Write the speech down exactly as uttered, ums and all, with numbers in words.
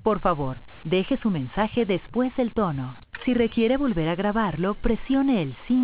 Por favor, deje su mensaje después del tono. Si requiere volver a grabarlo, presione el cinco.